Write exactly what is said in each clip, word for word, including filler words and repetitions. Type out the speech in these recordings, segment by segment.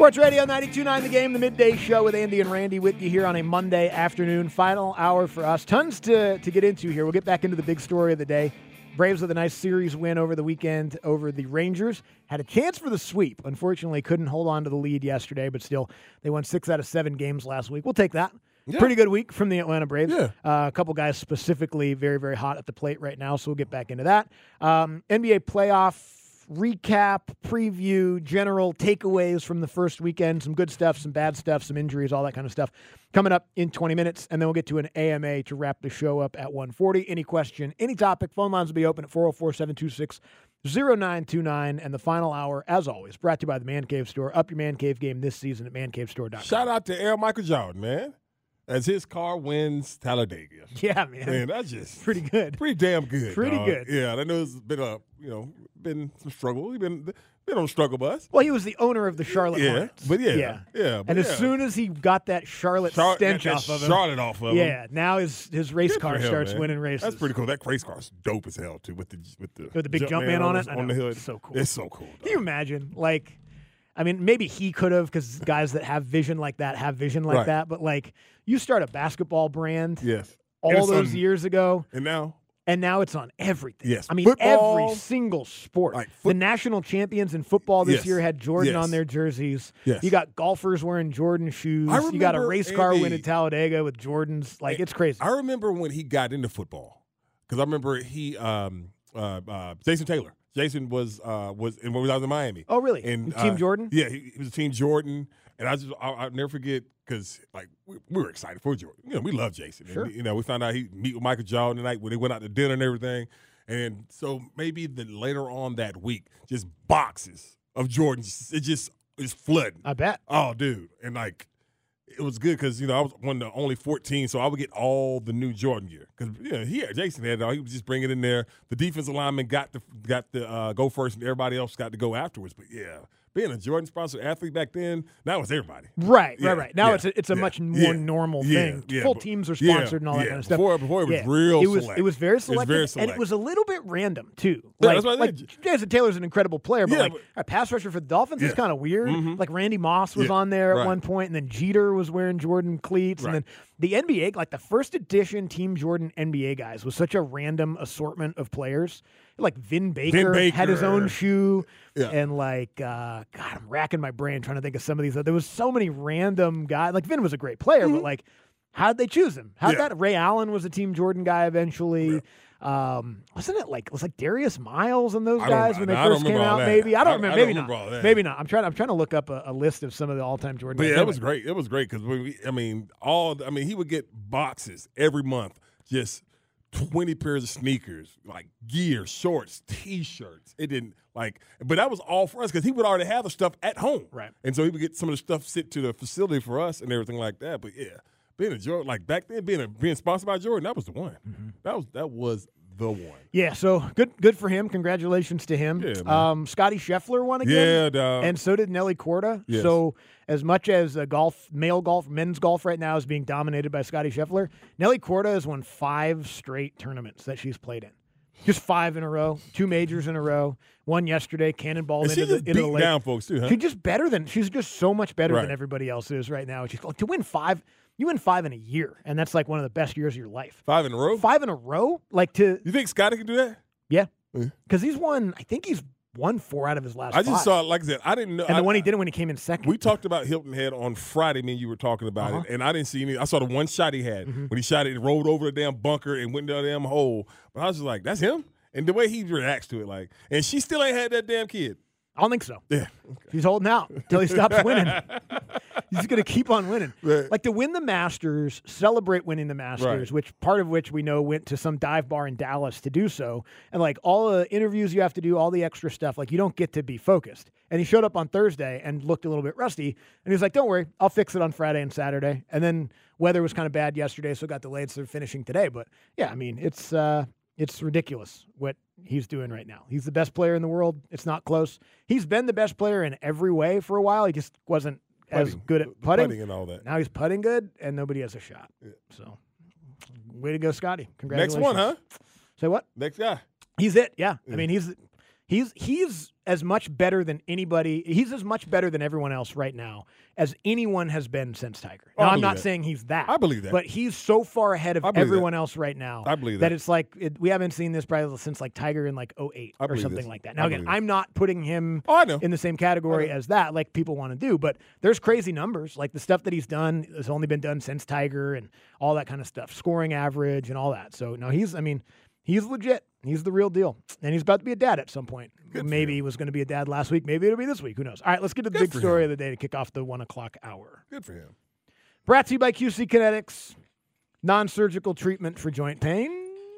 Sports Radio ninety-two point nine The Game, the midday show with Andy and Randy with you here on a Monday afternoon. Final hour for us. Tons to, to get into here. We'll get back into the big story of the day. Braves with a nice series win over the weekend over the Rangers. Had a chance for the sweep. Unfortunately, couldn't hold on to the lead yesterday, but still, they won six out of seven games last week. We'll take that. Yeah. Pretty good week from the Atlanta Braves. Yeah. Uh, a couple guys specifically very, very hot at the plate right now, so we'll get back into that. Um, N B A playoff recap, preview, general takeaways from the first weekend, some good stuff, some bad stuff, some injuries, all that kind of stuff coming up in twenty minutes, and then we'll get to an A M A to wrap the show up at one forty. Any question, any topic, phone lines will be open at four oh four, seven two six, oh nine two nine, and the final hour, as always, brought to you by the Man Cave Store. Up your Man Cave game this season at man cave store dot com. Shout out to Air Michael Jordan, man, as his car wins Talladega. Yeah, man. Man, that's just pretty good. Pretty damn good. Pretty dog. good. Yeah, I know it's been a, you know, been some struggle. He's been been on the struggle bus. Well, he was the owner of the Charlotte yeah, Hornets. But yeah, yeah. yeah but and yeah. as soon as he got that Charlotte Char- stench that, that off of him. Charlotte off of him. Yeah, now his his race Good car for him, starts man. winning races. That's pretty cool. That race car's dope as hell, too, with the with the, with the big jump man on it. On the hood. It's so cool. It's so cool. Dog. Can you imagine? Like, I mean, maybe he could have, because guys that have vision like that have vision like Right. that. But, like, you start a basketball brand Yes. all And those on, years ago. And now? And now it's on everything. Yes. I mean, Football, every single sport. like foot- the national champions in football this Yes. year had Jordan Yes. on their jerseys. Yes. You got golfers wearing Jordan shoes. I You got a remember, race car Andy, win at Talladega with Jordans. Like, it's crazy. I remember when he got into football, because I remember he, um, uh, uh, Jason Taylor. Jason was uh, was and when I was in Miami. Oh, really? And Team uh, Jordan? Yeah, he, he was Team Jordan, and I just I, I'll never forget because like we, we were excited for Jordan. You know, we love Jason. Sure. And, you know, we found out he meet with Michael Jordan tonight when they went out to dinner and everything, and so maybe the later on that week, just boxes of Jordans. It just is flooding. I bet. Oh, dude, and like. It was good because, you know, I was one of the only fourteen, so I would get all the new Jordan gear. Because, you know, he had, Jason had it all. He would just bring it in there. The defensive lineman got the got the uh, go first, and everybody else got to go afterwards. But, yeah, being a Jordan-sponsored athlete back then, that was everybody. Right, Yeah, right, right. Now yeah, it's a, it's a yeah, much more yeah, normal yeah, thing. yeah, Full but- teams are yeah, sponsored and all that yeah. kind of stuff. Before, before it was Yeah. real it was, select. It was very selective, very and select. it was a little bit random, too. Yeah, Like, that's what I like did. Jason Taylor's an incredible player, but, Yeah, like, but- a pass rusher for the Dolphins is Yeah. kind of weird. Mhm. Like, Randy Moss was Yeah, on there at right. one point, and then Jeter was wearing Jordan cleats. Right. And then the N B A, like, the first edition Team Jordan N B A guys was such a random assortment of players. Like, Vin Baker, Baker. had his own shoe. Yeah. And, like, uh, God, I'm racking my brain trying to think of some of these. There was so many random guys. Like, Vin was a great player, but, like, how'd they choose him? How'd Yeah. that? Ray Allen was a Team Jordan guy eventually. Um, wasn't it like it was like Darius Miles and those I don't- guys when they I don't first came remember all out? that. Maybe I don't I- remember. I maybe don't not. remember all that. Maybe not. I'm trying. I'm trying to look up a, a list of some of the all-time Jordan. But guys. yeah, that Anyway. was great. It was great because we, I mean, all I mean, he would get boxes every month, just twenty pairs of sneakers, like gear, shorts, T-shirts. It didn't like, but that was all for us because he would already have the stuff at home, Right. And so he would get some of the stuff sent to the facility for us and everything like that. But yeah, being a Jordan, like back then, being a, being sponsored by Jordan, that was the one. Mm-hmm. That was that was the one. Yeah, so good good for him. Congratulations to him. Yeah, man. um, Scotty Scheffler won again. Yeah, dog. And so did Nelly Korda. Yes. So as much as uh, golf, male golf, men's golf right now is being dominated by Scotty Scheffler, Nelly Korda has won five straight tournaments that she's played in. Just five in a row, two majors in a row. One yesterday, cannonballed And she into the, just into the beat lake. down folks too, huh? She's just better than she's just so much better than Right. everybody else is right now. She's like, to win five, you win five in a year, and that's like one of the best years of your life. Five in a row. Five in a row, like to You think Scotty can do that? yeah, Yeah. because he's won. I think he's won four out of his last. I just five. saw, like I said, I didn't know. and I, the one he did it when he came in second. We talked about Hilton Head on Friday. Me and you were talking about Uh-huh. it, and I didn't see any. I saw the one shot he had when he shot it and rolled over the damn bunker and went down the damn hole. But I was just like, "That's him." And the way he reacts to it, like, and she still ain't had that damn kid. I don't think so. Yeah, He's holding out until he stops winning. He's going to keep on winning. Right. Like to win the Masters, celebrate winning the Masters, Right. which part of which we know went to some dive bar in Dallas to do so. And like all the interviews you have to do, all the extra stuff, like you don't get to be focused. And he showed up on Thursday and looked a little bit rusty. And he was like, don't worry, I'll fix it on Friday and Saturday. And then weather was kind of bad yesterday, so it got delayed, so they're finishing today. But yeah, I mean, it's uh, it's ridiculous what he's doing right now. He's the best player in the world. It's not close. He's been the best player in every way for a while. He just wasn't as Putting. good at putting. putting and all that. Now he's putting good, and nobody has a shot. Yeah. So, way to go, Scotty! Next Congratulations. one, huh? Say what? Next guy. He's it. Yeah. Yeah. I mean, he's he's he's as much better than anybody. He's as much better than everyone else right now as anyone has been since Tiger. Oh, Now, I I'm believe not that. saying he's that. I believe that. But he's so far ahead of I believe everyone that. else right now. I believe that that. it's like it, we haven't seen this probably since like Tiger in like oh eight I or believe something this. like that. I Now again, believe this. I'm not putting him Oh, I know. in the same category I know. as that, like people want to do. But there's crazy numbers, like the stuff that he's done has only been done since Tiger and all that kind of stuff, scoring average and all that. So no, he's. I mean, he's legit. He's the real deal, and he's about to be a dad at some point. Good for Maybe him. he was going to be a dad last week. Maybe it'll be this week. Who knows? All right, let's get to the Good big for story him. of the day to kick off the one o'clock hour. Good for him. Brought to you by Q C Kinetics, non-surgical treatment for joint pain.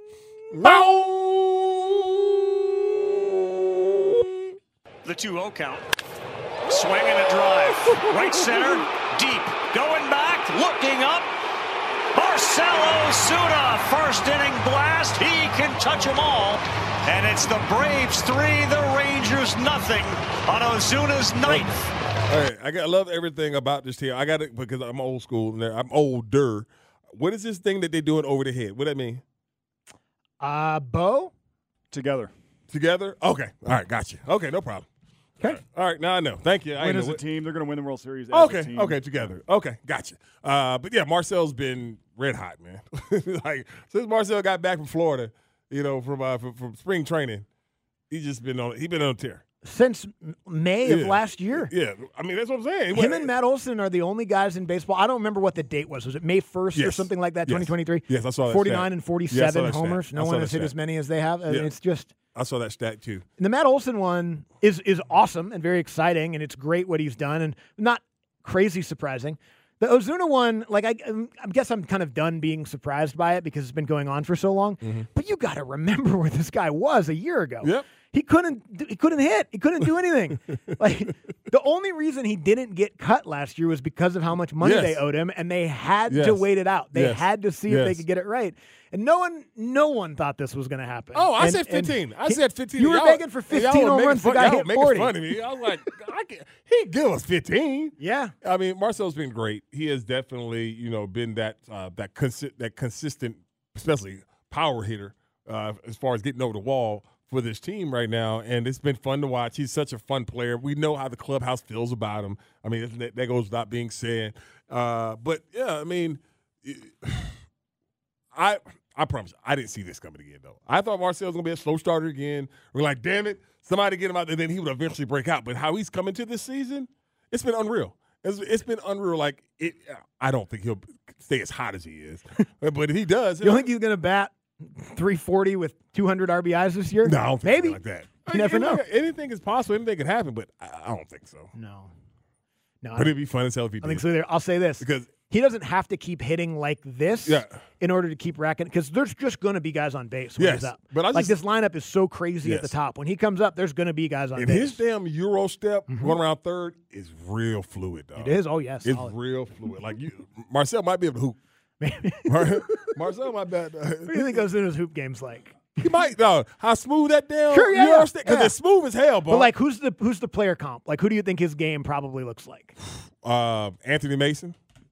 The two oh count. Swing and a drive. Right center. Deep. Going back. Looking up. Marcell Ozuna. First inning blast. He can touch them all. And it's the Braves three, the Rangers nothing on Ozuna's ninth. All right, I got I love everything about this team. I got it because I'm old school and I'm older. What is this thing that they're doing over the head? What that mean? Uh, Bo? Together. Together? Okay. All right, gotcha. Okay, no problem. Okay. All right, now I know. Thank you. I Win know as a what- team. They're going to win the World Series as Okay, a team. okay, together. Okay, gotcha. Uh, but yeah, Marcel's been red hot, man. Like since Marcel got back from Florida, you know, from uh, from, from spring training, he's just been on. He been on a tear. Since M- May of Yeah. last year. Yeah, I mean that's what I'm saying. Him and Matt Olson are the only guys in baseball. I don't remember what the date was. Was it May first or Yes. something like that, Yes. twenty twenty-three? Yes, I saw that forty-nine stat. and Yeah, I forty-seven saw that stat. homers. No I saw one that has hit stat. as many as they have. I mean, Yeah. it's just I saw that stat too. the Matt Olson one is is awesome and very exciting, and it's great what he's done, and not crazy surprising. The Ozuna one, like I, I guess I'm kind of done being surprised by it because it's been going on for so long. But you got to remember where this guy was a year ago. Yep. He couldn't. He couldn't hit. He couldn't do anything. Like the only reason he didn't get cut last year was because of how much money Yes. they owed him, and they had Yes. to wait it out. They Yes. had to see if they Yes. could get it right. And no one, no one thought this was going to happen. Oh, I And- said and fifteen. I he- said fifteen. You were Y'all- begging for and y'all fifteen were home making runs. The fun- guy y'all hit making forty. fun of me. I was like, I can't, he give us fifteen. Yeah. I mean, Marcel's been great. He has definitely, you know, been that uh, that consi- that consistent, especially power hitter uh, as far as getting over the wall for this team right now. And it's been fun to watch. He's such a fun player. We know how the clubhouse feels about him. I mean, that, that goes without being said. Uh, but yeah, I mean, I I promise you, I didn't see this coming again though. I thought Marcel was gonna be a slow starter again. We're like, damn it, somebody get him out, and then he would eventually break out. But how he's coming to this season, it's been unreal. It's, it's been unreal. Like it, I don't think he'll stay as hot as he is, but if he does, You don't think he's going to bat three forty with two hundred R B Is this year? no, I don't think Maybe. like that. You never know. Anything, anything is possible. Anything can happen, but I, I don't think so. No. No. I, But don't- it'd be fun as hell if he I did. think so either. I'll say this. Because He doesn't have to keep hitting like this Yeah. in order to keep racking, because there's just going to be guys on base when Yes, he's up. but I like just- this lineup is so crazy at the Yes. top. When he comes up, there's going to be guys on and base. his damn Euro step going around third is real fluid, dog. It is. Oh, yes. It's solid. real fluid. Like you, Marcel might be able to hoop. Maybe. Mar- Marcel might be. What do you think Ozuna's hoop game's like? He might. No, how smooth that damn Sure, yeah, Euro yeah, step because yeah. it's smooth as hell, bro. But like, who's the who's the player comp? Like, who do you think his game probably looks like? uh, Anthony Mason,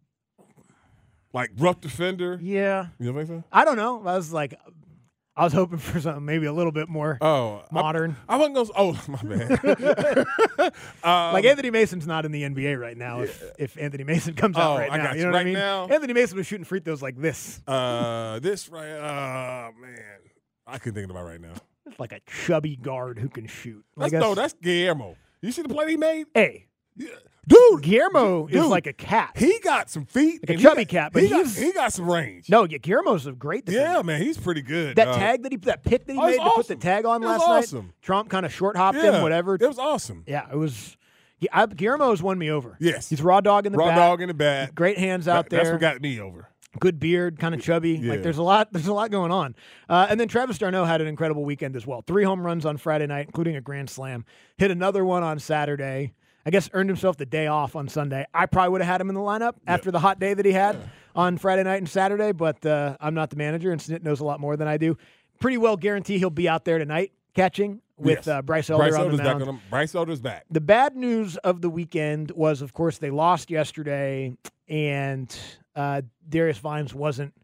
like rough defender. Yeah, You don't think so? I don't know. I was like, I was hoping for something maybe a little bit more Oh, modern. I, I wasn't gonna. Oh, my bad. um, Like Anthony Mason's not in the N B A right now. If if Anthony Mason comes out Oh, right I now, got you you. know what I Right mean? now- Anthony Mason was shooting free throws like this, uh, this right. Oh man, I couldn't think about it right now. It's like a chubby guard who can shoot. That's, Like no, a- that's Guillermo. You see the play he made, hey, yeah. dude. Guillermo is Dude, like a cat. He got some feet. Like a and he chubby got- cat, but he got, he's- he got some range. no, yeah, Guillermo's a great defender. Yeah, man, he's pretty good. That uh, tag that he that pick that he Oh, made it's to put the awesome. tag on It was last awesome. night. Trump kind of short hopped yeah, him, whatever. It was awesome. Yeah, it was. Yeah, I, Guillermo's won me over. Yes. he's raw dog in the Raw back. dog in the back. Great hands out That- there. That's what got me over. Good beard, kind of chubby. Yeah. Like there's a lot. There's a lot going on. Uh, and then Travis d'Arnaud had an incredible weekend as well. Three home runs on Friday night, including a grand slam. Hit another one on Saturday. I guess earned himself the day off on Sunday. I probably would have had him in the lineup after the hot day that he had on Friday night and Saturday, but uh, I'm not the manager, and Snit knows a lot more than I do. Pretty well guarantee he'll be out there tonight catching with Yes. uh, Bryce Elder Bryce on the Elder's back mound. on him. Bryce Elder's back. The bad news of the weekend was, of course, they lost yesterday, and uh, Darius Vines wasn't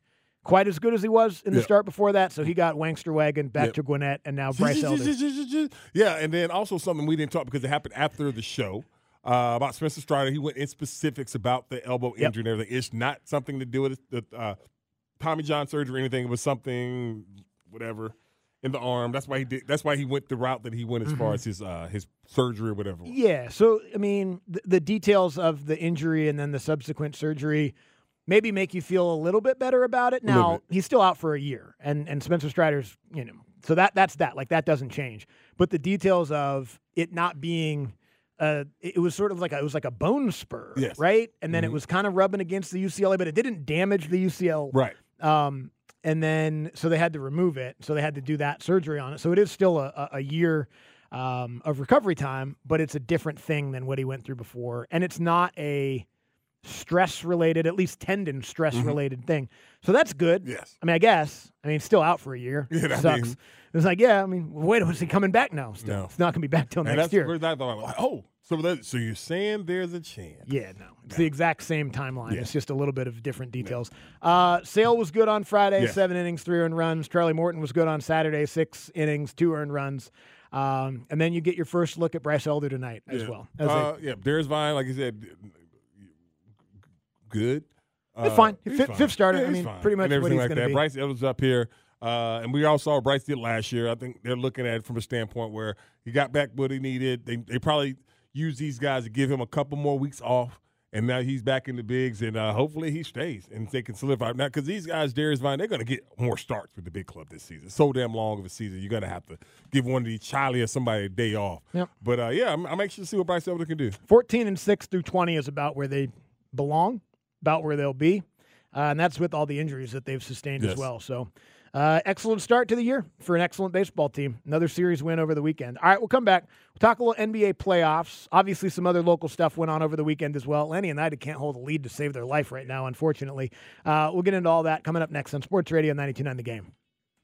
quite as good as he was in the Yeah. start before that. So he got Wangster-Wagon back Yep. to Gwinnett, and now Bryce Elder. Yeah, and then also something we didn't talk because it happened after the show uh, about Spencer Strider. He went in specifics about the elbow Yep. injury and everything. It's not something to do with the uh, Tommy John surgery or anything. It was something, whatever, in the arm. That's why he did. That's why he went the route that he went as Mm-hmm. far as his uh, his surgery or whatever. Yeah. So, I mean, the, the details of the injury and then the subsequent surgery maybe make you feel a little bit better about it. little Now, bit. he's still out for a year, and, and Spencer Strider's, you know, so that that's that. Like, that doesn't change. But the details of it not being uh, it was sort of like a, it was like a bone spur, Yes. right? And then it Mhm. was kind of rubbing against the U C L A, but it didn't damage the U C L. Right. Um, and then so they had to remove it. So they had to do that surgery on it. So it is still a, a, a year um, of recovery time, but it's a different thing than what he went through before. And it's not a stress related, at least tendon stress related thing. So that's good. Yes. I mean, I guess. I mean, he's still out for a year. Yeah, I Sucks. mean- It's like, yeah, I mean, wait, was he coming back? No, still. No. It's not going to be back till And next that's year. the first I thought, like, oh, so that, so you're saying there's a chance? Yeah, no. It's the exact same timeline. Yeah. It's just a little bit of different details. Uh, Sale was good on Friday, Yes. seven innings, three earned runs. Charlie Morton was good on Saturday, six innings, two earned runs. Um, and then you get your first look at Bryce Elder tonight as Yeah. well. As a- uh, yeah, Darius Vine, like you said, good. It's Uh, fine. he's Fifth- fine. fifth starter. Yeah, I he's mean, fine. pretty much and everything what he's like gonna that. be. Bryce Elder's up here, uh, and we all saw what Bryce did last year. I think they're looking at it from a standpoint where he got back what he needed. They they probably use these guys to give him a couple more weeks off, and now he's back in the bigs, and uh, hopefully he stays and they can solidify now because these guys, Darius Vine, they're going to get more starts with the big club this season. So damn long of a season, you're going to have to give one of these Charlie or somebody a day off. Yep. But uh, yeah, I'm, I'm anxious to see what Bryce Elder can do. fourteen and six through twenty is about where they belong, about where they'll be. Uh, and that's with all the injuries that they've sustained as Yes. well. So, uh, excellent start to the year for an excellent baseball team. Another series win over the weekend. All right, we'll come back. We'll talk a little N B A playoffs. Obviously, some other local stuff went on over the weekend as well. Lenny and I can't hold a lead to save their life right now, unfortunately. Uh, we'll get into all that coming up next on Sports Radio ninety-two point nine The Game.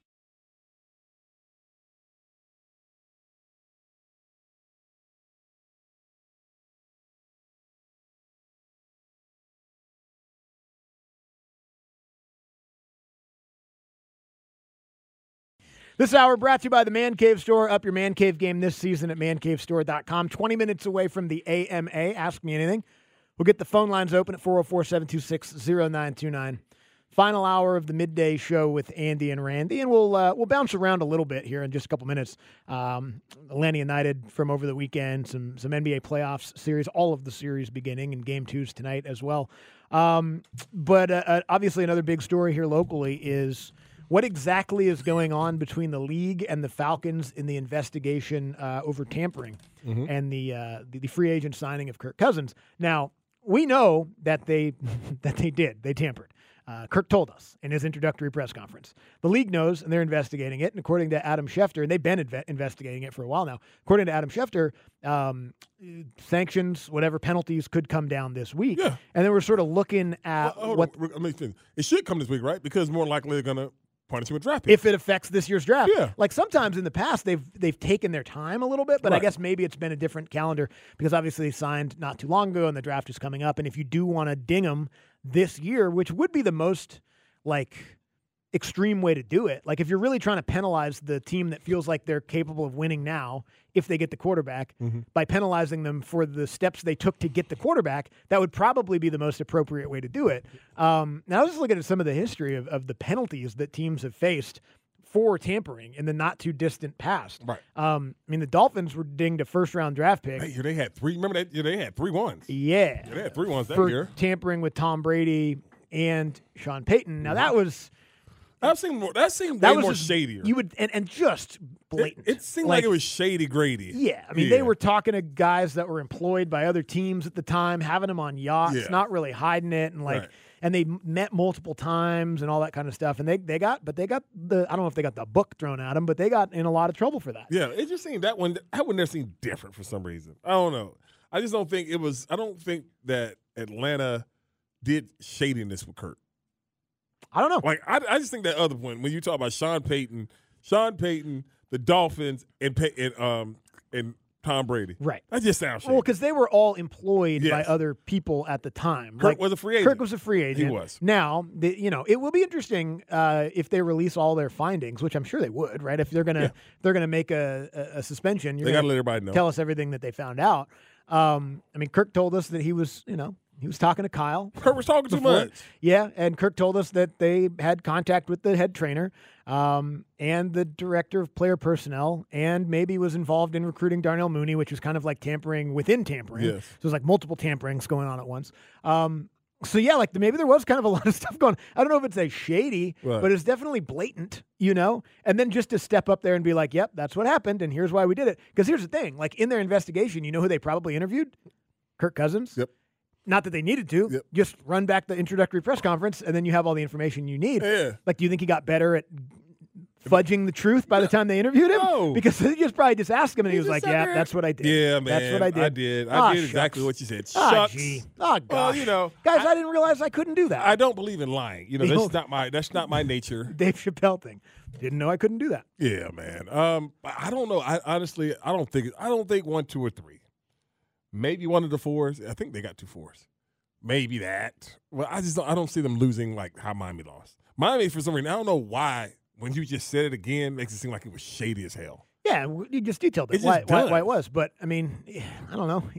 This hour brought to you by the Man Cave Store. Up your Man Cave game this season at man cave store dot com. twenty minutes away from the A M A. Ask me anything. We'll get the phone lines open at four oh four, seven two six, oh nine two nine. Final hour of the midday show with Andy and Randy, and we'll uh, we'll bounce around a little bit here in just a couple minutes. Um, Atlanta United from over the weekend, some some N B A playoffs series, all of the series beginning, and game twos tonight as well. Um, but uh, uh, obviously, another big story here locally is what exactly is going on between the league and the Falcons in the investigation uh, over tampering and the, uh, the the free agent signing of Kirk Cousins. Now, we know that they that they did. They tampered. Uh, Kirk told us in his introductory press conference. The league knows, and they're investigating it. And according to Adam Schefter, and they've been inve- investigating it for a while now, according to Adam Schefter, um, sanctions, whatever penalties could come down this week. Yeah. And then we're sort of looking at Uh, hold what on. I mean, it should come this week, right? Because more likely they're going to punish him with draft picks. if it affects this year's draft. Yeah. Like sometimes in the past they've they've taken their time a little bit, but I Right. guess maybe it's been a different calendar because obviously they signed not too long ago and the draft is coming up. And if you do want to ding them this year, which would be the most like extreme way to do it, like if you're really trying to penalize the team that feels like they're capable of winning now if they get the quarterback Mm-hmm. by penalizing them for the steps they took to get the quarterback, that would probably be the most appropriate way to do it. Um, now I was just looking at some of the history of, of the penalties that teams have faced for tampering in the not too distant past. Right. Um, I mean, the Dolphins were dinged a first round draft pick. Hey, they had three. Remember that? Yeah, they had three ones. Yeah. Yeah, they had three ones that for year. tampering with Tom Brady and Sean Payton. Now that was That seemed more. That seemed that way was more just- shadier. You would and, and just blatant. It, it seemed like, it was shady Grady. Yeah, I mean, Yeah. they were talking to guys that were employed by other teams at the time, having them on yachts, Yeah. not really hiding it, and like, Right. and they met multiple times and all that kind of stuff. And they they got, but they got the I don't know if they got the book thrown at them, but they got in a lot of trouble for that. Yeah, it just seemed that one. That one there seemed different for some reason. I don't know. I just don't think it was. I don't think that Atlanta did shadiness with Kurt. I don't know. Like I, I just think that other one when you talk about Sean Payton, Sean Payton, the Dolphins, and Pay, and um and Tom Brady. Right. That just sounds shady. Well, because they were all employed Yes. by other people at the time. Kirk Like, was a free agent. Kirk was a free agent. He was. Now, the, you know, it will be interesting uh, if they release all their findings, which I'm sure they would, right? If they're gonna Yeah. they're gonna make a, a, a suspension, you're They got to gonna let everybody know. tell us everything that they found out. Um, I mean, Kirk told us that he was, you know, he was talking to Kyle. Kirk was talking too before. much. Yeah, and Kirk told us that they had contact with the head trainer um, and the director of player personnel, and maybe was involved in recruiting Darnell Mooney, which was kind of like tampering within tampering. Yes. So it was like multiple tamperings going on at once. Um, so yeah, like maybe there was kind of a lot of stuff going on. I don't know if it's a shady, Right. but it's definitely blatant, you know? And then just to step up there and be like, yep, that's what happened, and here's why we did it. Because here's the thing, like in their investigation, you know who they probably interviewed? Kirk Cousins. Yep. Not that they needed to. Yep. Just run back the introductory press conference, and then you have all the information you need. Yeah. Like, do you think he got better at fudging the truth by the time they interviewed him? No. Because they just probably just asked him, and he, He was just like, sat yeah, there. that's what I did. Yeah, man. That's what I did. I did. I Ah, did exactly shucks. what you said. Ah, Shucks. gee. Oh, gosh. Well, you know, Guys, I, I- didn't realize I couldn't do that. I don't believe in lying. You know, You that's know- not my that's not my nature. Dave Chappelle thing. Didn't know I couldn't do that. Yeah, man. Um, I don't know. I honestly, I don't think I don't think one, two, or three. Maybe one of the fours. I think they got two fours. Maybe that. Well, I just don't, I don't see them losing like how Miami lost. Miami, for some reason, I don't know why. When you just said it again, makes it seem like it was shady as hell. Yeah, w- you just detailed it, It why, just why, does. why it was. But, I mean, I don't know.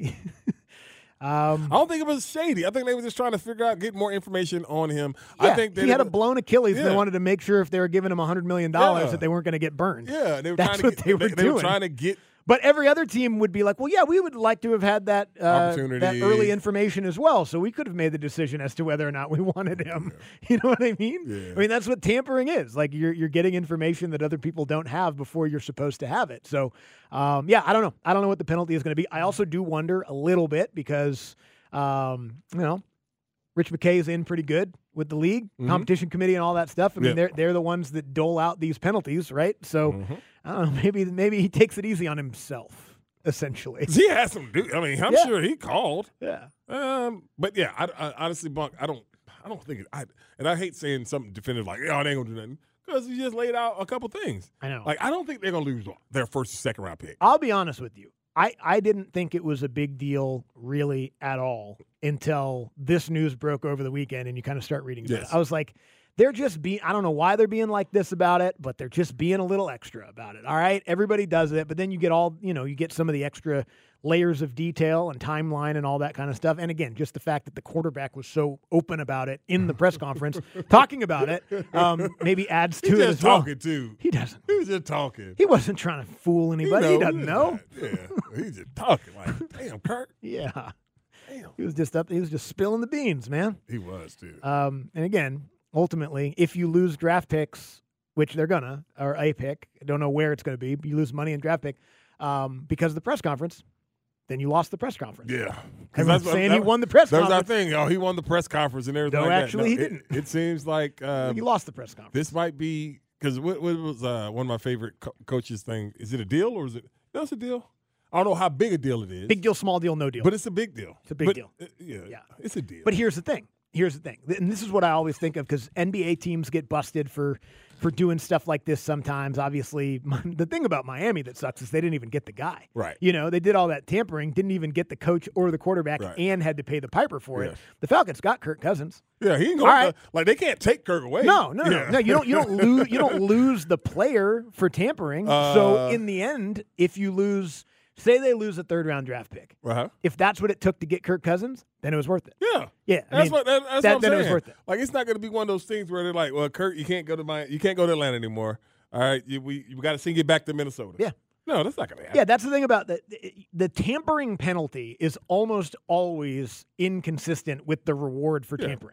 um, I don't think it was shady. I think they were just trying to figure out, get more information on him. yeah, I think that he it had a was- blown Achilles, and they Yeah. wanted to make sure if they were giving him one hundred million dollars Yeah. that they weren't going to get burned. Yeah, they were That's trying to what get, they were they, they were doing. trying to get But every other team would be like, well, yeah, we would like to have had that uh, Opportunity. that early information as well, so we could have made the decision as to whether or not we wanted him. You know what I mean? Yeah. I mean, that's what tampering is. Like you're you're getting information that other people don't have before you're supposed to have it. So, um, yeah, I don't know. I don't know what the penalty is going to be. I also do wonder a little bit because, um, you know, Rich McKay is in pretty good with the league, Mhm. competition committee, and all that stuff. I mean, Yeah. they're they're the ones that dole out these penalties, right? So, Mhm. I don't know. Maybe maybe he takes it easy on himself. Essentially, He has some. Do- I mean, I'm Yeah. sure he called. yeah, Um, but yeah, I, I honestly, Bunk, I don't, I don't think it. I and I hate saying something definitive like, "Oh, they ain't gonna do nothing," because he just laid out a couple things. I know. Like, I don't think they're gonna lose their first or second round pick. I'll be honest with you. I, I didn't think it was a big deal really at all until this news broke over the weekend and you kind of start reading about Yes. it. I was like, they're just being, I don't know why they're being like this about it, but they're just being a little extra about it. All right. Everybody does it. But then you get all, you know, you get some of the extra layers of detail and timeline and all that kind of stuff. And again, just the fact that the quarterback was so open about it in the press conference, talking about it, um, maybe adds to He's it just as well. talking too. He doesn't. He was just talking. He wasn't trying to fool anybody. He, know, doesn't know. Yeah, he's just talking. Like, damn, Kirk. Yeah. Damn. He was just up. He was just spilling the beans, man. He was too. Um, and again, ultimately, if you lose draft picks, which they're gonna, or a pick, I don't know where it's gonna be, but you lose money in draft pick um, because of the press conference, then you lost the press conference. Yeah, Everyone's what- saying that- he won the press That was our conference. thing. Oh, he won the press conference and everything. No, like that. actually, he it- didn't. It, seems like um, he lost the press conference. this might be because what, what was uh, one of my favorite co- coaches' thing? Is it a deal or is it? No, it's a deal. I don't know how big a deal it is. Big deal, small deal, no deal. But it's a big deal. It's a big But, deal. uh, yeah, Yeah. it's a deal. But here's the thing. Here's the thing. And this is what I always think of because N B A teams get busted for for doing stuff like this sometimes. Obviously, the thing about Miami that sucks is they didn't even get the guy. Right. You know, they did all that tampering, didn't even get the coach or the quarterback, Right. and had to pay the piper for Yeah. it. The Falcons got Kirk Cousins. yeah, he ain't All going right. like they can't take Kirk away. No, no, no, Yeah. no. You don't. You don't lose. You don't lose the player for tampering. so Uh, in the end, if you lose, say they lose a third round draft pick, Uh-huh. if that's what it took to get Kirk Cousins, then it was worth it. Yeah. Yeah, I That's mean, what that, that's that- what I'm then it saying. was worth it. Like it's not going to be one of those things where they're like, "Well, Kurt, you can't go to my, you can't go to Atlanta anymore. All right, you, we you got to send you back to Minnesota." Yeah. No, that's not going to happen. Yeah, that's the thing about the, the the tampering penalty is almost always inconsistent with the reward for Yeah. tampering.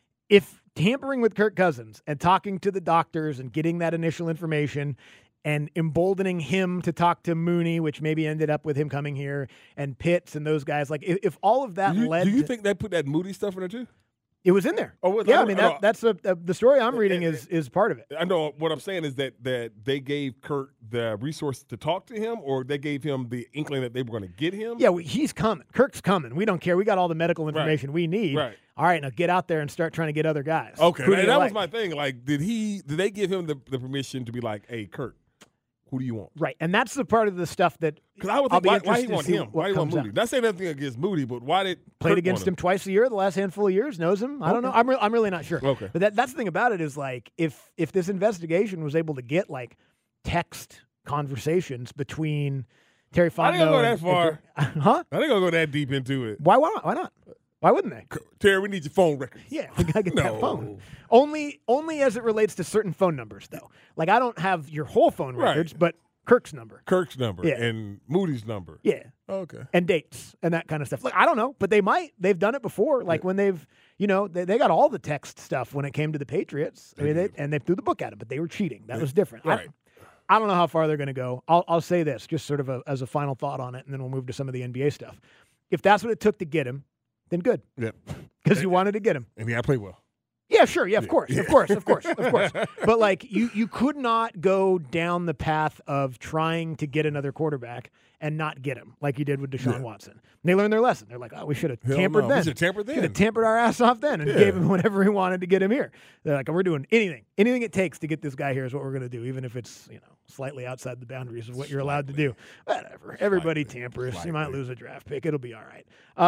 If tampering with Kirk Cousins and talking to the doctors and getting that initial information and emboldening him to talk to Mooney, which maybe ended up with him coming here, and Pitts and those guys, like if, if all of that Do you, led do you to, think they put that Moody stuff in there too? it was in there. Oh, was- yeah, I I mean don't- I that, that's a, a, the story I'm reading Eh, is is part of it. I know what I'm saying is that that they gave Kurt the resource to talk to him, or they gave him the inkling that they were going to get him. Yeah, we, he's coming. Kirk's coming. We don't care. We got all the medical information we need. Right. All right, now get out there and start trying to get other guys. Okay, Who do and you that like? was my thing. Like, did he? Did they give him the, the permission to be like, "Hey, Kurt, Who do you want? Right, and that's the part of the stuff that Because I would I'll think, be why, why interested he to want see him? what Why he want comes Moody? out. Not saying nothing against Moody, but why did Played Kirk against want him twice a year the last handful of years, knows him. I don't know. I'm, re- I'm really not sure. Okay. But that, that's the thing about it is like if if this investigation was able to get like text conversations between Terry Fontenot I didn't go that and- far. and- huh? I ain't gonna go that deep into it. Why, why not? Why not? Why wouldn't they? Terry, we need your phone records. Yeah, we gotta get that No. phone. Only only as it relates to certain phone numbers though. Like I don't have your whole phone Right. records, but Kirk's number. Kirk's number Yeah. and Moody's number. Yeah. Okay. And dates and that kind of stuff. Like I don't know, but they might. They've done it before. Like when they've, you know, they, they got all the text stuff when it came to the Patriots. I mean, they, and they threw the book at it, but they were cheating. That was different. I- Right. I, don't know how far they're going to go. I'll, I'll say this, just sort of a, as a final thought on it, and then we'll move to some of the N B A stuff. If that's what it took to get him, then good, Yeah. because you wanted to get him. And he got to play well. Yeah, sure. Yeah, of course, of course, of course, of course. But like, you you could not go down the path of trying to get another quarterback and not get him like you did with Deshaun Yeah. Watson. And they learned their lesson. They're like, oh, we should have Hell tampered no. We then. should have tampered Should have then. tampered our ass off then and Yeah. gave him whatever he wanted to get him here. They're like, we're doing anything, anything it takes to get this guy here is what we're going to do, even if it's you know slightly outside the boundaries of what you're allowed to do. Whatever. Everybody Slightly. tampers. You Slightly. might lose a draft pick. It'll be all right.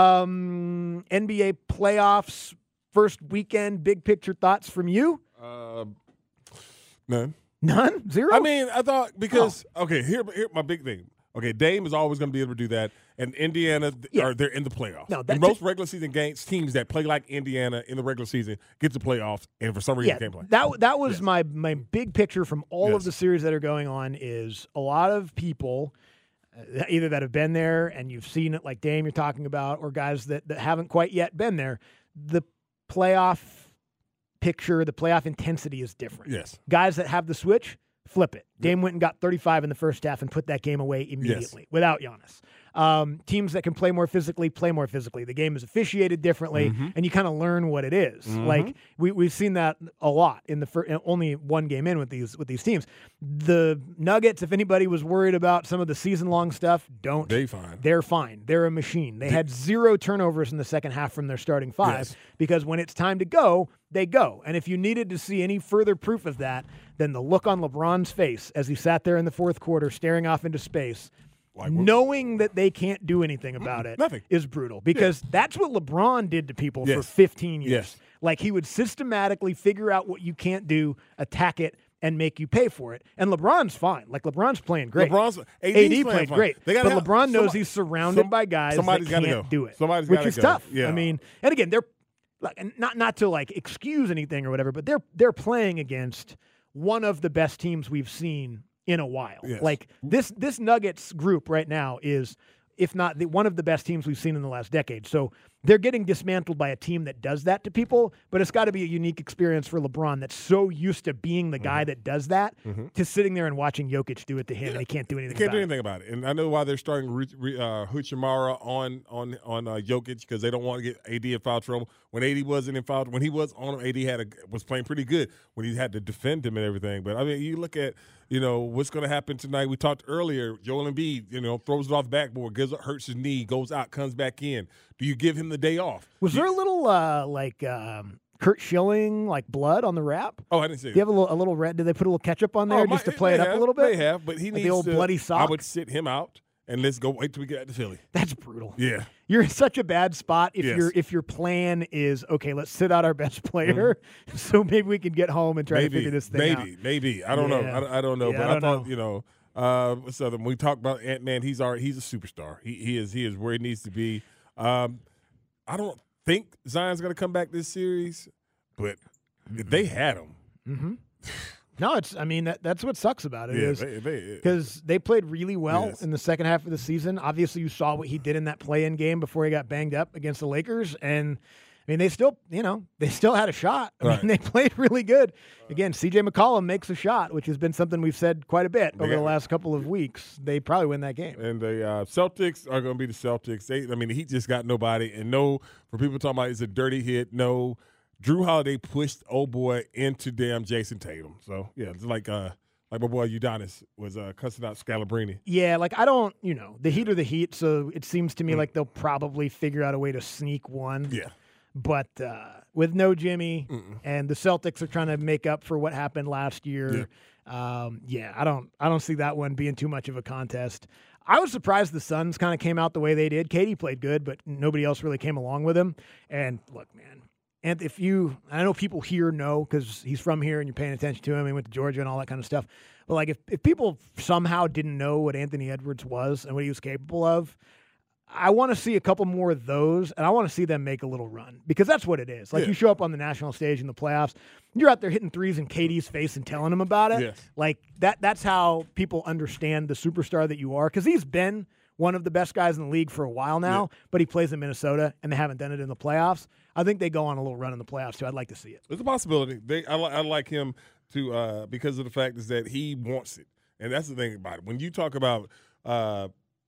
Um, N B A playoffs. First weekend, big picture thoughts from you? Uh, none. None? Zero? I mean, I thought because Oh. okay, here, here my big thing. Okay, Dame is always going to be able to do that, and Indiana Yeah. are they're in the playoffs. No, And that's most regular season games, teams that play like Indiana in the regular season get to playoffs, and for some reason yeah, can't play. that that was Yes. my my big picture from all of Yes. the series that are going on is a lot of people uh, either that have been there and you've seen it like Dame you're talking about or guys that, that haven't quite yet been there. The playoff picture, the playoff intensity is different. Yes. Guys that have the switch, flip it. Dame went and got thirty-five in the first half and put that game away immediately without Giannis. Um, teams that can play more physically, play more physically. The game is officiated differently, Mm-hmm. and you kind of learn what it is. Like we we've seen that a lot in the fir- only one game in with these with these teams. The Nuggets, if anybody was worried about some of the season long stuff, don't. They fine. They're fine. They're a machine. They had zero turnovers in the second half from their starting five Yes. because when it's time to go, they go. And if you needed to see any further proof of that, then the look on LeBron's face as he sat there in the fourth quarter staring off into space, Like, what- knowing that they can't do anything about it, nothing. is brutal because that's what LeBron did to people for Yes. fifteen years. Yes. Like he would systematically figure out what you can't do, attack it, and make you pay for it. And LeBron's fine. Like LeBron's playing great. LeBron's A D A D's played playing fine. great, They gotta but have- LeBron knows somebody- he's surrounded some- by guys somebody's that gotta can't go. do it. Somebody's which gotta is go. tough. Yeah. I mean, and again, they're like and not not to like excuse anything or whatever, but they're they're playing against one of the best teams we've seen in a while. Yes. Like this this Nuggets group right now is, if not the, one of the best teams we've seen in the last decade. So they're getting dismantled by a team that does that to people, but it's got to be a unique experience for LeBron that's so used to being the guy that does that to sitting there and watching Jokic do it to him, and he can't do anything They can't about do it. anything about it. And I know why they're starting Ru- Ru- uh, Huchimara on on on uh, Jokic because they don't want to get A D in foul trouble. When A D wasn't in foul, when he was on him, A D had a, was playing pretty good when he had to defend him and everything. But I mean, you look at you know what's going to happen tonight. We talked earlier. Joel Embiid, you know, throws it off the backboard, gives hurts his knee, goes out, comes back in. Do you give him the day off? Was there a little uh, like um, Kurt Schilling like blood on the wrap? Oh, I didn't see. Do you have a little a little red? Did they put a little ketchup on there Oh, just my- to play they it up have, a little bit? They have, but he Like needs the old to, bloody sock? I would sit him out and let's go wait till we get out to Philly. That's brutal. Yeah. You're in such a bad spot if Yes. your if your plan is okay. Let's sit out our best player, so maybe we can get home and try maybe, to figure this thing maybe, out. Maybe, I don't know. Yeah. I, don't- I don't know. Yeah, but I I, don't thought, know. you know, uh, what's the other? When we talk about Ant Man, he's already he's a superstar. He he is he is where he needs to be. Um, I don't think Zion's going to come back this series, but they had him. No, it's. I mean, that, that's what sucks about it Yeah, is they, they, because they played really well Yes. in the second half of the season. Obviously, you saw what he did in that play-in game before he got banged up against the Lakers, and I mean, they still, you know, they still had a shot. I Right. mean, they played really good. Again, C J McCollum makes a shot, which has been something we've said quite a bit over got- the last couple of weeks. They probably win that game. And the uh, Celtics are going to be the Celtics. They, I mean, he just got nobody. And no, for people talking about it's a dirty hit, no, Drew Holiday pushed old boy into damn Jason Tatum. So, yeah, it's like uh, like my boy Udonis was uh, cussing out Scalabrine. Yeah, like I don't, you know, the Heat are the Heat, so it seems to me Mm. like they'll probably figure out a way to sneak one. Yeah. But uh, with no Jimmy Mm-mm. and the Celtics are trying to make up for what happened last year, yeah, um, yeah I don't I don't see that one being too much of a contest. I was surprised the Suns kind of came out the way they did. K D played good, but nobody else really came along with him. And look, man, and if you, I know people here know because he's from here and you're paying attention to him. He went to Georgia and all that kind of stuff. But like, if, if people somehow didn't know what Anthony Edwards was and what he was capable of, I want to see a couple more of those, and I want to see them make a little run because that's what it is. Like, yeah. you show up on the national stage in the playoffs, you're out there hitting threes in K D's face and telling him about it. Yes. Like, that. that's how people understand the superstar that you are because he's been one of the best guys in the league for a while now, yeah. but he plays in Minnesota, and they haven't done it in the playoffs. I think they go on a little run in the playoffs, too. I'd like to see it. It's a possibility. They, I, I like him to uh, because of the fact is that he wants it, and that's the thing about it. When you talk about uh,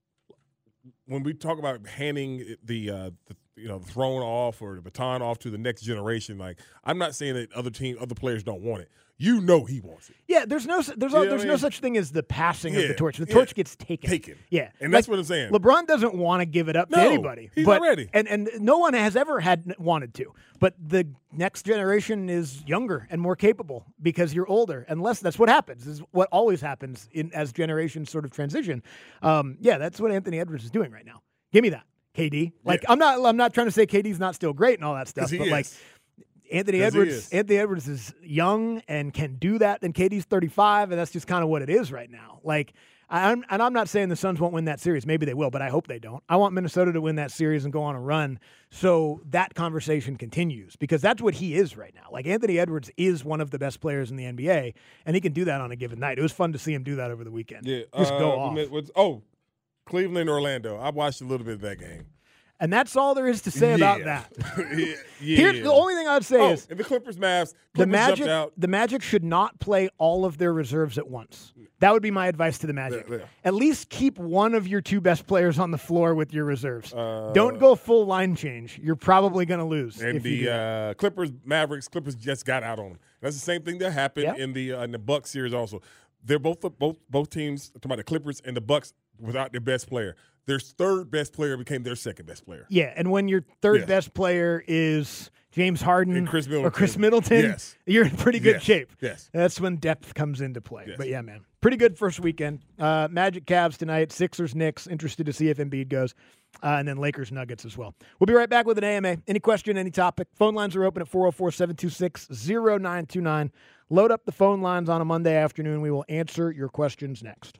when we talk about handing the, uh, the you know the throne off or the baton off to the next generation, like I'm not saying that other team, other players don't want it. You know he wants it. Yeah, there's no there's You know there's what I no mean? such thing as the passing Yeah, of the torch. The yeah. torch gets taken. Taken. Yeah, And that's Like, what I'm saying. LeBron doesn't want to give it up No, to anybody. he's but, not ready. And and no one has ever had wanted to. But the next generation is younger and more capable because you're older. And less. That's what happens. Is what always happens in as generations sort of transition. Um, yeah, that's what Anthony Edwards is doing right now. Give me that, K D. Like Yeah. I'm not I'm not trying to say K D's not still great and all that stuff, 'Cause he but is. like. Anthony 'Cause he Edwards. is. Anthony Edwards is young and can do that, and K D's thirty-five, and that's just kind of what it is right now. Like, I'm, and I'm not saying the Suns won't win that series. Maybe they will, but I hope they don't. I want Minnesota to win that series and go on a run, so that conversation continues because that's what he is right now. Like Anthony Edwards is one of the best players in the N B A, and he can do that on a given night. It was fun to see him do that over the weekend. Yeah, just uh, go we off. met with- oh, Cleveland, Orlando. I watched a little bit of that game. And that's all there is to say about Yeah. that. yeah, yeah. Here's the only thing I would say oh, is. and the Clippers, Mavs. The Clippers Magic, jumped out. the Magic should not play all of their reserves at once. That would be my advice to the Magic. Yeah, yeah. At least keep one of your two best players on the floor with your reserves. Uh, Don't go full line change. You're probably going to lose. And if you do the that. uh, Clippers, Mavericks, Clippers just got out on them. That's the same thing that happened Yeah. in the uh, in the Bucks series. Also, they're both both both teams. Talking about the Clippers and the Bucks without their best player. Their third best player became their second best player. Yeah, and when your third Yeah. best player is James Harden And Chris Middleton. or Chris Middleton, Yes. you're in pretty good Yes. shape. Yes. That's when depth comes into play. Yes. But yeah, man, pretty good first weekend. Uh, Magic Cavs tonight, Sixers Knicks. Interested to see if Embiid goes. Uh, and then Lakers Nuggets as well. We'll be right back with an A M A. Any question, any topic. Phone lines are open at four oh four, seven two six, oh nine two nine. Load up the phone lines on a Monday afternoon. We will answer your questions next.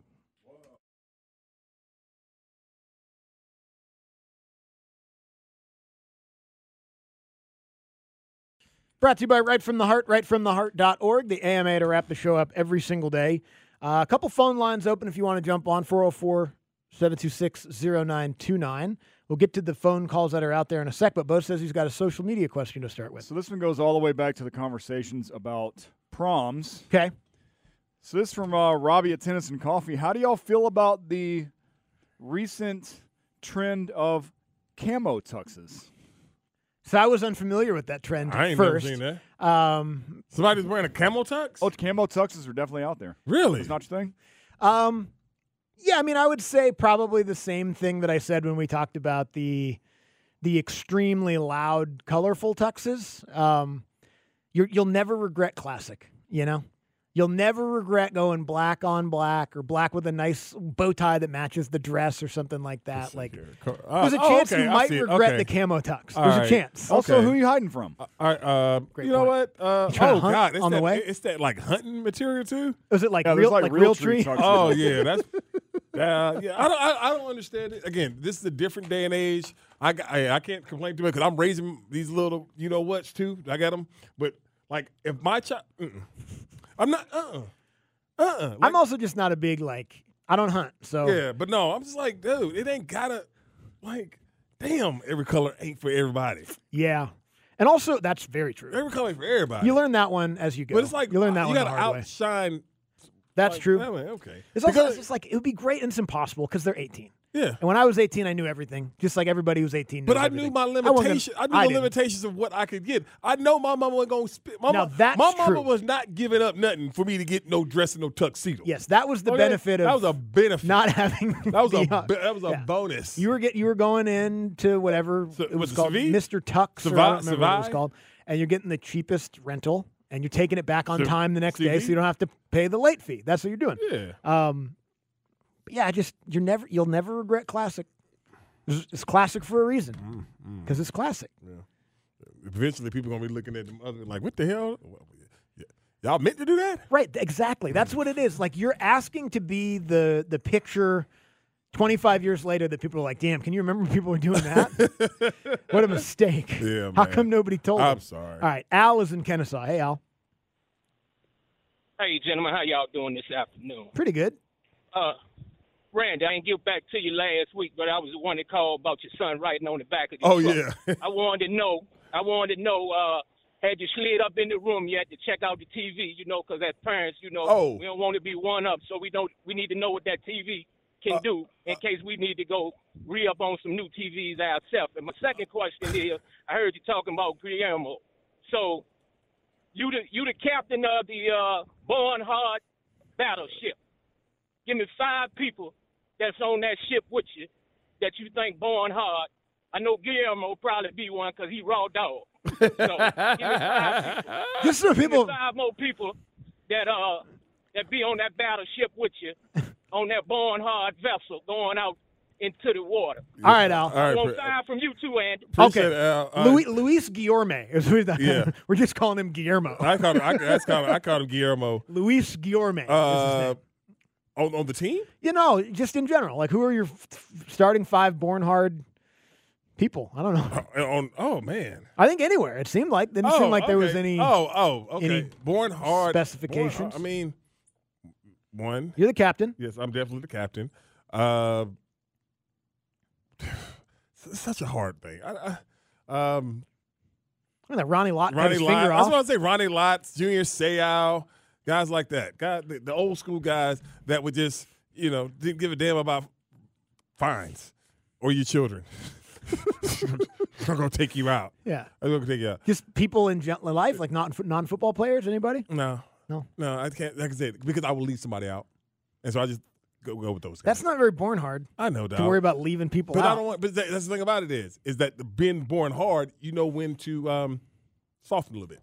Brought to you by Right From The Heart, right from the heart dot org, the A M A to wrap the show up every single day. Uh, a couple phone lines open if you want to jump on, four oh four, seven two six, oh nine two nine. We'll get to the phone calls that are out there in a sec, but Bo says he's got a social media question to start with. So this one goes all the way back to the conversations about proms. Okay. So this from uh, Robbie at Tennis and Coffee. How do y'all feel about the recent trend of camo tuxes? So I was unfamiliar with that trend I ain't first. never seen that. Um, Somebody's wearing a camel tux? Oh, camo tuxes are definitely out there. really? It's not your thing? Um, yeah, I mean, I would say probably the same thing that I said when we talked about the the extremely loud, colorful tuxes. Um, you're, you'll never regret classic, you know? You'll never regret going black on black or black with a nice bow tie that matches the dress or something like that. Like, Uh, there's a oh, chance okay, you I might see it. regret Okay. the camo tux. All There's right. a chance. Also, Okay. who are you hiding from? All right, uh, Great you know point. what? Uh, You trying oh to hunt God, it's on the that, way? It's that like hunting material too. Was it like Yeah, there's real, like like real real tree tree? tuxes. Oh yeah, that's uh, yeah. I don't I, I don't understand it. Again, this is a different day and age. I got- I, I can't complain too much because I'm raising these little you know what's too. I got them, but like if my child, I'm not. Uh. uh Uh-uh. I'm also just not a big, like, I don't hunt, so. Yeah, but no, I'm just like, dude, it ain't gotta, like, damn, every color ain't for everybody. Yeah. And also, that's very true. Every color ain't for everybody. You learn that one as you go. but it's like you learn that you one the gotta hard way. outshine. That's like, true. I mean, okay. It's also Because- it's just like it would be great and it's impossible because they're eighteen. Yeah. And when I was eighteen, I knew everything, just like everybody who's eighteen. But knows I everything. knew my wasn't gonna- limitations. I, knew I the didn't. limitations of what I could get. I know my mama wasn't going to spit. My, Now, mama, that's my mama true. was not giving up nothing for me to get no dress and no tuxedo. Yes, that was the Okay? benefit of That was a benefit. not having. that was the, a uh, be- that was a yeah. bonus. You were get you were going into whatever So- it was was it called, Savvy? Mister Tux, or I Savai- don't remember what it was Savai? called, and you're getting the cheapest rental, and you're taking it back on Sav- time the next day, C V? so you don't have to pay the late fee. That's what you're doing. yeah. Um, but yeah, just you're never you'll never regret classic. It's, it's classic for a reason because it's classic. Eventually, people are going to be looking at them other like, what the hell? Well, y- Y'all meant to do that? Right, exactly. That's what it is. Like you're asking to be the the picture twenty-five years later that people are like, damn, can you remember when people were doing that? What a mistake. Yeah, How man. come nobody told I'm them? sorry. All right, Al is in Kennesaw. Hey, Al. Hey, gentlemen, how y'all doing this afternoon? Pretty good. Uh, Randy, I didn't get back to you last week, but I was the one that called about your son writing on the back of the Oh, truck. yeah. I wanted to know, I wanted to know, uh, had you slid up in the room yet to check out the T V, you know, because as parents, you know, Oh. we don't want to be one up, so we don't, we need to know what that T V can Uh, do in case we need to go re-up on some new T Vs ourselves. And my second question is, I heard you talking about Guillermo. So, you the, you the captain of the uh, Born Hard battleship. Give me five people that's on that ship with you that you think born hard. I know Guillermo will probably be one because he raw dog. So give me five people. Just so Give me people. five more people that uh that be on that battleship with you, on that born hard vessel going out into the water. All right, Al. All I right. want pre- five from you too, Andy. appreciate Okay. it, Al. All Luis, right. Luis Guillorme. Is who the- Yeah. We're just calling him Guillermo. I called him, I, that's called, I called him Guillermo. Luis Guillorme. is his Uh, name. on, on the team? You know, just in general. Like, who are your f- f- starting five born hard people? I don't know. Uh, on, oh, man. I think anywhere. It seemed like. Didn't oh, seem like there was okay. any. Oh, oh, okay. any Born hard. specifications? Born, I mean, one. You're the captain. Yes, I'm definitely the captain. Uh, it's such a hard thing. I, I, um, I mean, that Ronnie Lott cut Ronnie his Lott. finger I was off. about to say Ronnie Lott, Junior Seau, guys like that. Guys, the, the old school guys that would just, you know, didn't give a damn about fines or your children. I'm gonna take you out. Yeah. I'm gonna take you out. Just people in gen- life, like not non football players. Anybody? No, No. no. I can't. Like I said, because I will leave somebody out, and so I just go go with those guys. That's not very born hard I know, dog. to worry about leaving people But out. I don't want. But that, that's the thing about it is, is that the being born hard, you know when to um, soften a little bit.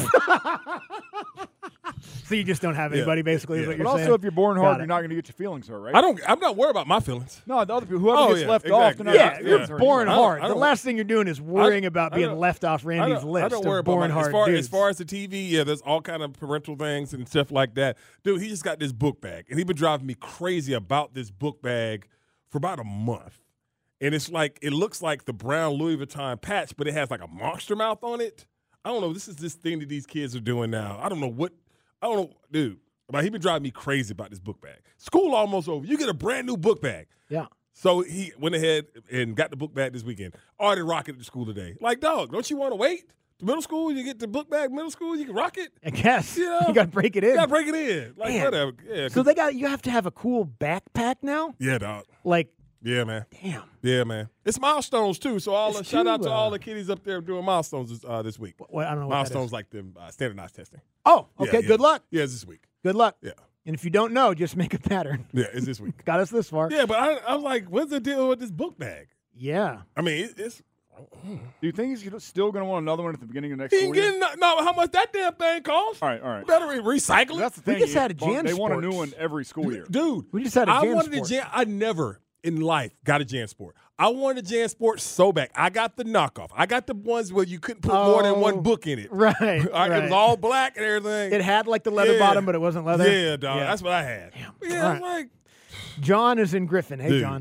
So you just don't have Yeah. anybody, basically, is Yeah. what But you're also, saying. if you're born Got hard, it. you're not going to get your feelings hurt, right? I don't. I'm not worried about my feelings. No, the other people, whoever Oh, gets yeah, left exactly. off, they're not yeah, gonna get their you're feelings hurt born I don't- hard. I The don't- last thing you're doing is worrying about I being don't- left off I Randy's don't, list. I don't of worry about born my, hard as far dudes. as far as the T V. Yeah, there's all kind of parental things and stuff like that. Dude, he just got this book bag, and he been driving me crazy about this book bag for about a month. And it's like it looks like the brown Louis Vuitton patch, but it has like a monster mouth on it. I don't know. This is this thing that these kids are doing now. I don't know what. I don't know, dude. But he been driving me crazy about this book bag. School almost over. You get a brand new book bag. yeah. So he went ahead and got the book bag this weekend. Already rocketed to school today. Like, dog, don't you want to wait to middle school? You get the book bag middle school, you can rock it. I guess. You know? You got to break it in. You gotta break it in. Like, Man. whatever. Yeah. So they got you have to have a cool backpack now? yeah, dog. Like, Yeah, man. damn. Yeah, man. It's milestones too. So all It's the, shout out too, to uh, all the kiddies up there doing milestones this, uh, this week. What, I don't know what that Milestones is. like them uh, standardized testing. Oh, Yeah, okay. yeah. Good luck. Yeah, it's this week. Good luck. Yeah. And if you don't know, just make a pattern. Yeah, it's this week. Got us this far. Yeah, but I, I was like, what's the deal with this book bag? Yeah. I mean, it, it's Do you think he's still going to want another one at the beginning of next he school ain't year? getting no, no. How much that damn thing costs? All right, all right. Better re- recycle it. That's the We thing. just you- had a Jan They want a new Sports. one every school year. Dude, We just had a I Jan wanted Sport. a Jan. I never in life got a Jan Sport. I wanted a Jan Sport so bad. I got the knockoff. I got the ones where you couldn't put more than Oh, one book in it. Right. All right, right. It was all black and everything. It had like the leather Yeah. bottom, but it wasn't leather. Yeah, dog. That's what I had. Yeah, All I was right. like, John is in Griffin. Hey, Dude. John.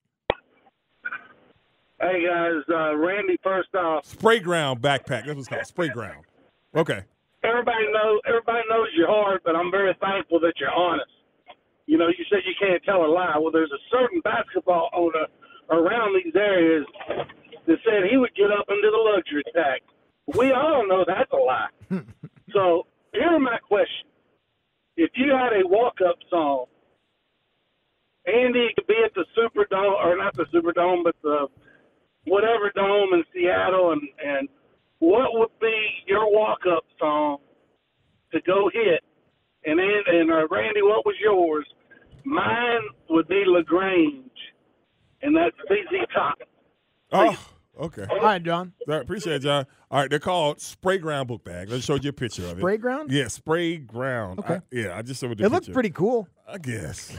Hey guys, uh, Randy. First off, spray ground backpack. That's what it's called. Spray ground. Okay. everybody knows everybody knows you're hard, but I'm very thankful that you're honest. You know, you said you can't tell a lie. Well, there's a certain basketball owner around these areas that said he would get up into the luxury tax. We all know that's a lie. So here's my question: if you had a walk-up song Andy could be at the Superdome, or not the Superdome, but the whatever dome in Seattle, and, and what would be your walk-up song to go hit? And, and uh, Randy, what was yours? Mine would be LaGrange, and that's Z Z Top. Oh, okay. All right, John. All right, appreciate it, John. All right, they're called Spray Ground book bags. I just showed you a picture of it. Spray ground? Yeah, Spray Ground. Okay. I, yeah, I just showed you the It picture. looked pretty cool. I guess.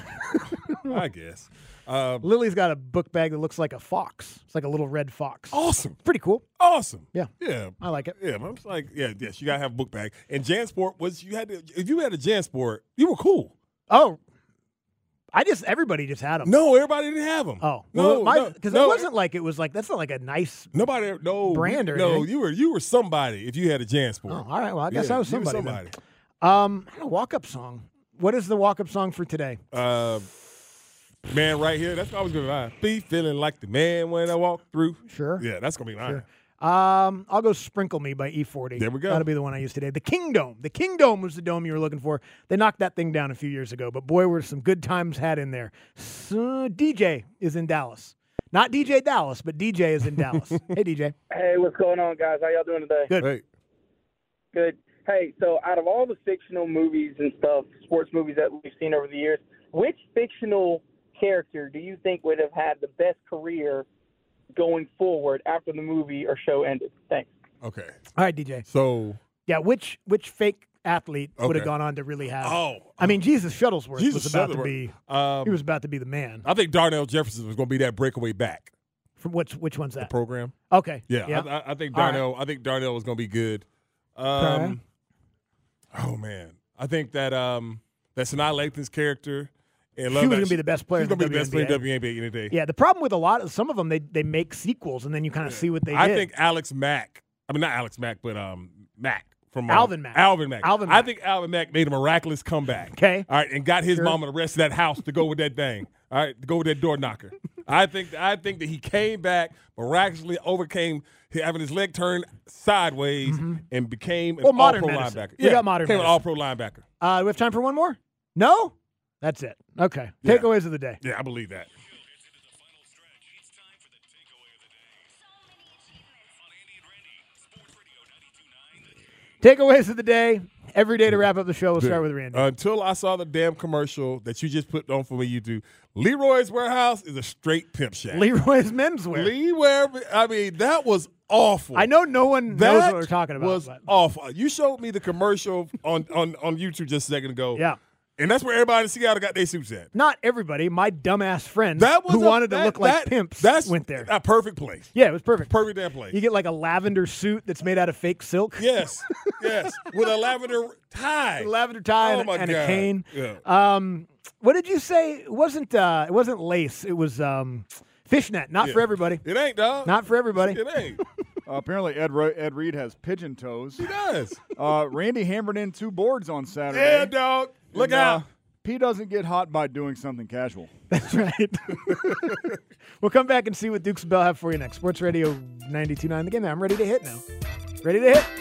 I guess. Um, Lily's got a book bag that looks like a fox. It's like a little red fox. awesome. Pretty cool. Awesome. Yeah. Yeah. I like it. Yeah, but I'm just like, yeah, yes, you gotta have a book bag. And JanSport was you had to if you had a JanSport, you were cool. Oh, I just everybody just had them. No, everybody didn't have them. Oh, no, well, no, because no, it wasn't like it was like that's not like a nice. nobody. No brand or no. anything. You were you were somebody if you had a JanSport. Oh, all right. Well, I guess Yeah, I was you were somebody. then. somebody. Um, a walk-up song. What is the walk-up song for today? Uh, man, right here. That's always gonna be mine. Be feeling like the man when I walk through. Sure. Yeah, that's gonna be mine. Sure. Um, I'll go "Sprinkle Me" by E forty. There we go. That'll be the one I used today. The King Dome. The King Dome was the dome you were looking for. They knocked that thing down a few years ago, but boy, were some good times had in there. So, D J is in Dallas. Not D J Dallas, but D J is in Dallas. Hey, D J. Hey, what's going on, guys? How y'all doing today? Good. Hey, Good. Hey, so out of all the fictional movies and stuff, sports movies that we've seen over the years, which fictional character do you think would have had the best career going forward after the movie or show ended? Thanks. okay. All right, D J. So, Yeah, which which fake athlete would have Okay. gone on to really have? oh, I mean, Jesus Shuttlesworth Jesus was about Shuttlesworth. to be. um, He was about to be the man. I think Darnell Jefferson was gonna be that breakaway back. From which which one's The that? program. Okay. Yeah, Yeah. I, I, I think All right. Darnell. I think Darnell was gonna be good. Um, Okay. oh man, I think that um that Sanaa Lathan's character. And She love was that going to be the best player. She's in gonna the be the best player in W N B A. W N B A any day. Yeah, the problem with a lot of some of them, they they make sequels and then you kind of see what they I did. think Alex Mack. I mean, not Alex Mack, but um Mack from um, Alvin Mack. Alvin Mack. Alvin I Mack. think Alvin Mack made a miraculous comeback. Okay. All right, and got his Sure. mama the rest of that house to go with that thing. All right, to go with that door knocker. I think I think that he came back, miraculously overcame having his leg turned sideways and became an Well, modern all-pro medicine. linebacker. We got modern became an medicine. all-pro linebacker. Uh, do we have time for one more? No? That's it. Okay. Yeah. Takeaways of the day. Yeah, I believe that. Takeaways of the day. Every day to wrap up the show, we'll start with Randy. Until I saw the damn commercial that you just put on for me, you do. Leroy's Warehouse is a straight pimp shack. Leroy's menswear. Leroy, I mean, that was awful. I know no one knows That what we're talking about. was but awful. You showed me the commercial on, on, on YouTube just a second ago. yeah. And that's where everybody in Seattle got their suits at. Not everybody. My dumbass friends That was who a- wanted to that- look like that- pimps that's went there. A perfect place. Yeah, it was perfect. Perfect damn place. You get like a lavender suit that's made out of fake silk. Yes, yes, with a lavender tie. A lavender tie Oh and, my and God. a cane. Yeah. Um, what did you say? It wasn't uh, it wasn't lace. It was um, fishnet. Not Yeah. for everybody. It ain't, dog. Not for everybody. It ain't. Uh, apparently, Ed Ro- Ed Reed has pigeon toes. He does. Uh, Randy hammered in two boards on Saturday. Yeah, dog. Look And, out. Uh, P doesn't get hot by doing something casual. That's right. We'll come back and see what Dukes and Bell have for you next. Sports Radio ninety-two point nine The Game. I'm ready to hit now. Ready to hit.